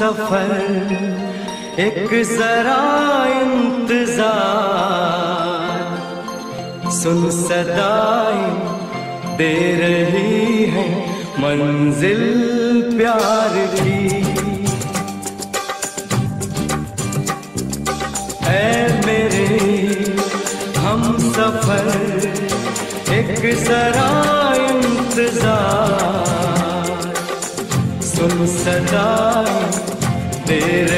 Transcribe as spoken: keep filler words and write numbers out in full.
सफर एक जरा इंतजार, सुन सदाएं दे रही है मंजिल प्यार की। ऐ मेरे हम सफर एक जरा इंतजार, सुन सदाएं दे